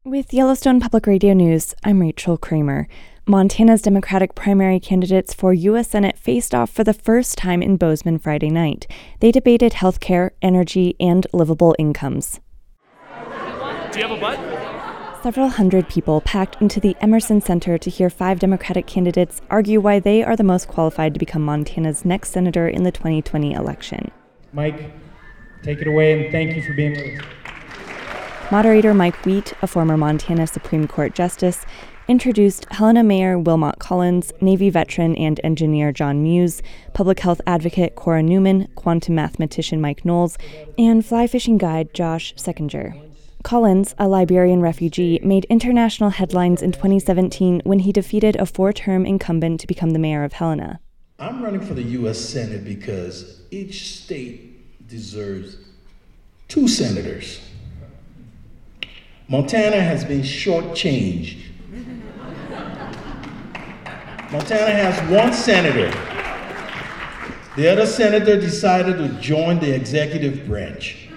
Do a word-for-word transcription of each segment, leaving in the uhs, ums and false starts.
With Yellowstone Public Radio News, I'm Rachel Kramer. Montana's Democratic primary candidates for U S Senate faced off for the first time in Bozeman Friday night. They debated health care, energy, and livable incomes. Do you have a butt? Several hundred people packed into the Emerson Center to hear five Democratic candidates argue why they are the most qualified to become Montana's next senator in the twenty twenty election. Mike, take it away, and thank you for being with us. Moderator Mike Wheat, a former Montana Supreme Court justice, introduced Helena Mayor Wilmot Collins, Navy veteran and engineer John Muse, public health advocate Cora Newman, quantum mathematician Mike Knowles, and fly fishing guide Josh Seckinger. Collins, a Liberian refugee, made international headlines in twenty seventeen when he defeated a four-term incumbent to become the mayor of Helena. I'm running for the U S Senate because each state deserves two senators. Montana has been shortchanged. Montana has one senator. The other senator decided to join the executive branch.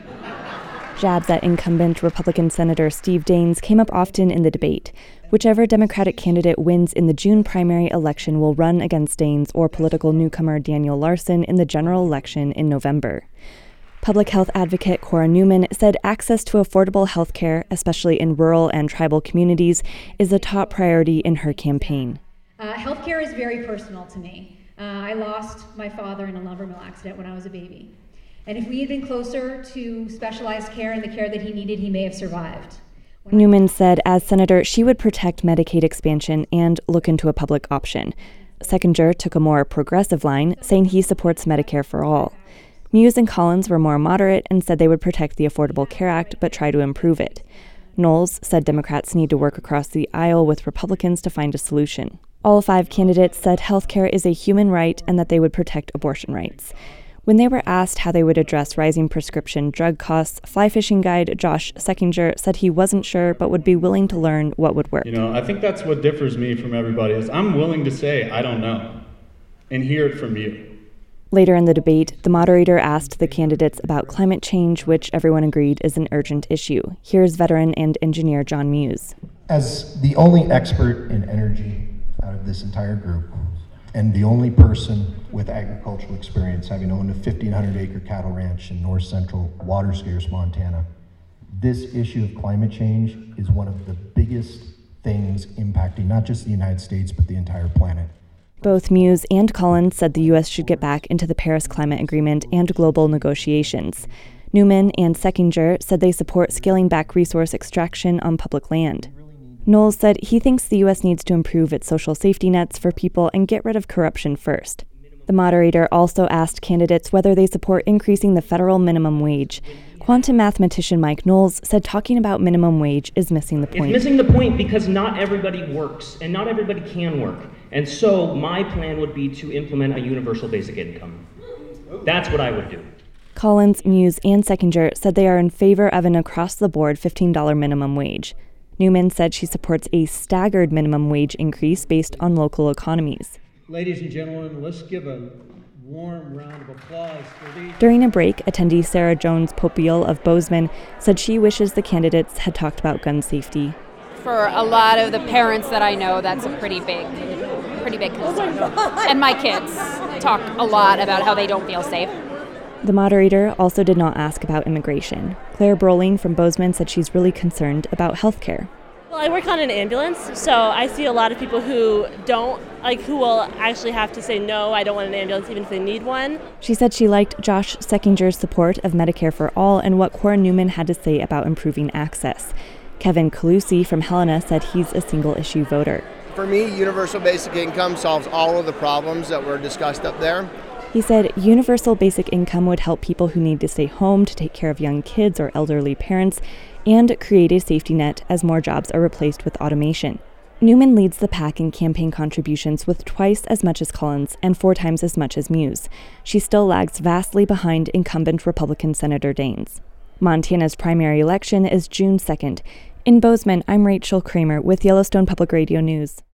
Jabs at incumbent Republican Senator Steve Daines came up often in the debate. Whichever Democratic candidate wins in the June primary election will run against Daines or political newcomer Daniel Larson in the general election in November. Public health advocate Cora Newman said access to affordable health care, especially in rural and tribal communities, is a top priority in her campaign. Uh, health care is very personal to me. Uh, I lost my father in a lumber mill accident when I was a baby. And if we had been closer to specialized care and the care that he needed, he may have survived. When Newman said as senator, she would protect Medicaid expansion and look into a public option. Seckinger took a more progressive line, saying he supports Medicare for all. Muse and Collins were more moderate and said they would protect the Affordable Care Act but try to improve it. Knowles said Democrats need to work across the aisle with Republicans to find a solution. All five candidates said health care is a human right and that they would protect abortion rights. When they were asked how they would address rising prescription drug costs, fly fishing guide Josh Seckinger said he wasn't sure but would be willing to learn what would work. You know, I think that's what differs me from everybody is I'm willing to say I don't know and hear it from you. Later in the debate, the moderator asked the candidates about climate change, which everyone agreed is an urgent issue. Here's veteran and engineer John Muse. As the only expert in energy out of this entire group, and the only person with agricultural experience, having owned a fifteen hundred acre cattle ranch in north central water scarce Montana, this issue of climate change is one of the biggest things impacting not just the United States, but the entire planet. Both Muse and Collins said the U S should get back into the Paris Climate Agreement and global negotiations. Newman and Seckinger said they support scaling back resource extraction on public land. Knowles said he thinks the U S needs to improve its social safety nets for people and get rid of corruption first. The moderator also asked candidates whether they support increasing the federal minimum wage. Quantum mathematician Mike Knowles said talking about minimum wage is missing the point. It's missing the point because not everybody works and not everybody can work. And so my plan would be to implement a universal basic income. That's what I would do. Collins, Muse, and Seckinger said they are in favor of an across-the-board fifteen dollars minimum wage. Newman said she supports a staggered minimum wage increase based on local economies. Ladies and gentlemen, let's give a warm round of applause for these. During a break, attendee Sarah Jones Popiel of Bozeman said she wishes the candidates had talked about gun safety. For a lot of the parents that I know, that's a pretty big, pretty big concern. And my kids talk a lot about how they don't feel safe. The moderator also did not ask about immigration. Claire Broling from Bozeman said she's really concerned about health care. Well, I work on an ambulance, so I see a lot of people who don't, like, who will actually have to say, no, I don't want an ambulance, even if they need one. She said she liked Josh Seckinger's support of Medicare for All and what Cora Newman had to say about improving access. Kevin Calusi from Helena said he's a single-issue voter. For me, universal basic income solves all of the problems that were discussed up there. He said universal basic income would help people who need to stay home to take care of young kids or elderly parents and create a safety net as more jobs are replaced with automation. Newman leads the pack in campaign contributions with twice as much as Collins and four times as much as Muse. She still lags vastly behind incumbent Republican Senator Daines. Montana's primary election is June second. In Bozeman, I'm Rachel Kramer with Yellowstone Public Radio News.